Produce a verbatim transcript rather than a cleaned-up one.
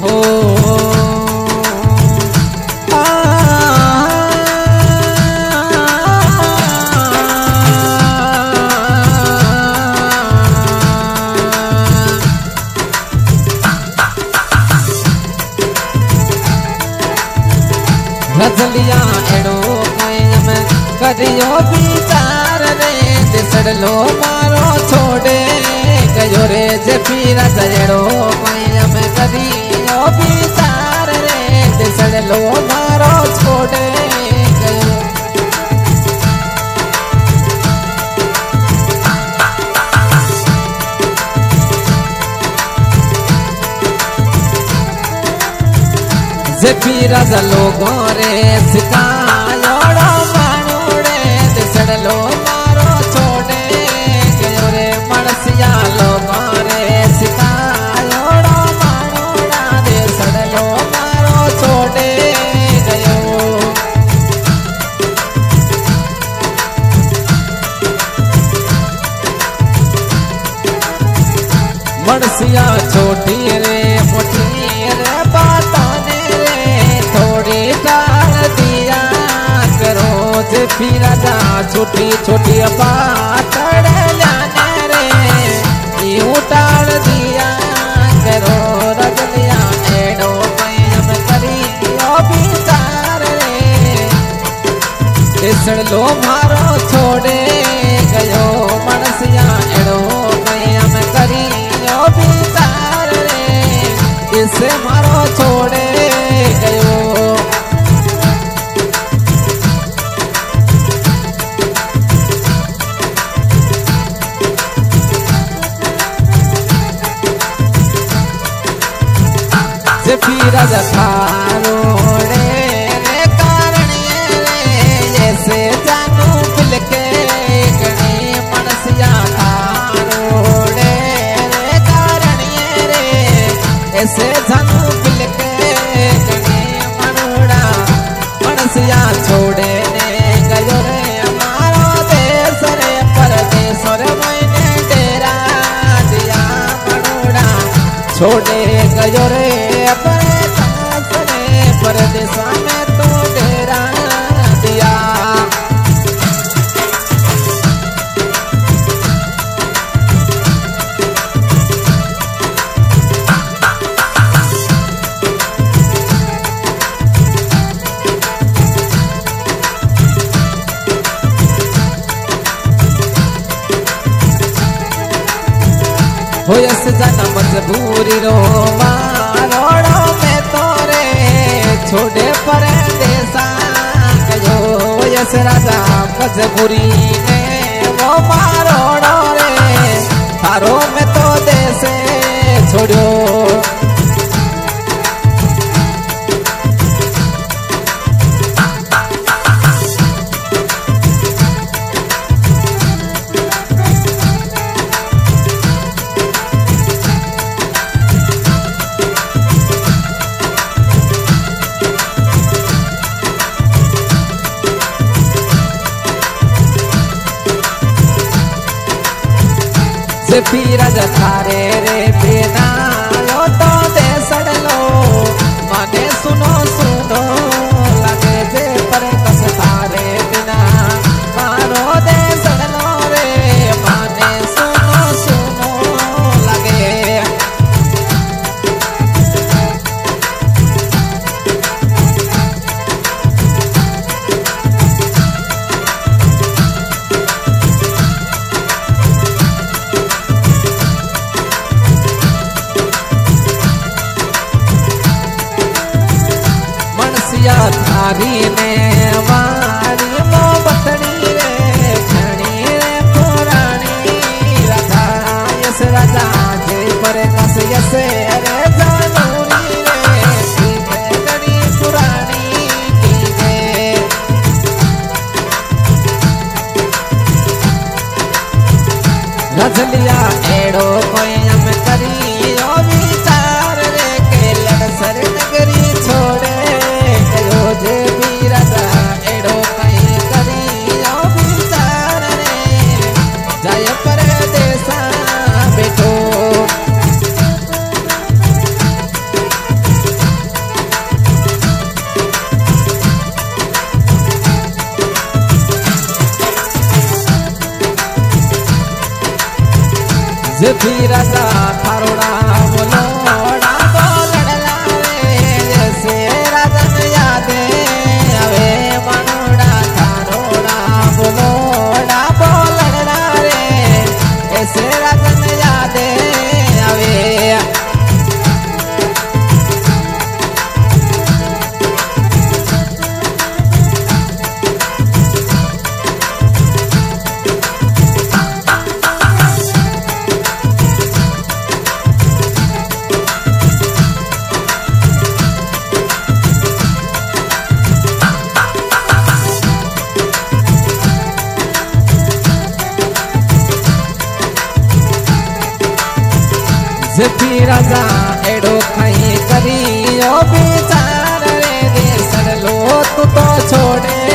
रजलिया एड़ो कायम करियो विचार रे दिसड़लो मारो छोड़े गयो रे जे पीरा जड़ो कायम करियो विचार रे दिसड़लो मारो छोड़े गयो जे पीरा जलो गोरे सिकायोड़ो मानोड़े दिसड़लो मारो छोड़े गयो रे मणसिया लो गोरे सिकायोड़ो मानोड़ा दिसड़लो मारो छोड़े गयो मणसिया छोटी रे मोटी रे बातों थोड़ी टाल दिया करो जे पीरा जा छोटी छोटी बात लाने रे यूं टाल दिया करो रजलिया एड़ो कायम करियो विचार रे दिसड़ लो मारो छोड़े गयो मणसिया एड़ो कायम करियो विचार रे इसे मारो छोड़े गयो जे पीरा थारो रे रे कारण रे ऐसे जानू बिल के गणी मनसिया थारो रे रे कारण रे ऐसे जानू बिल के गणी मनोड़ा मनसिया छोड़े ने गयो रे हमारो देश रे परदेश रे मैंने डेरा दिया मनोड़ा छोड़े गयो रे परदेश में तो डेरा दिया हो यस जाना मजबूरी रो मारोड़ो में तोरे छोड़े परदेसा गयो यस राजा मजबूरी ने वो मारोड़ो रे थारो में तो देसे छोड़ो जे पीरा थारे रे बिना लो तो दे सड़लो माने सुनो सुनो लगे जे पर कस थारे बिना मारो दे सड़लो रे माने सुनो सुनो लगे थारी ने मारी मोहब्बतनी रे छणी रे पुरानी राधा यस राजा जे पर कस यस रे जानूरी रे सीधे गणी पुरानी कीजे रजलिया एड़ो कोयम करियो विचार रे के लड़सर नगरी छोड़े जे पीरा जेठी राजा थारोड़ा बोलोड़ा बोलड़ा रे जैसे राजन यादे अवे मनोड़ा थारोड़ा बोलोड़ा बोलड़ा रे ऐसे राजन यादे अवे जेठी राजा एडो खाई करी ओ बिचार रे देसर लो तू तो छोड़े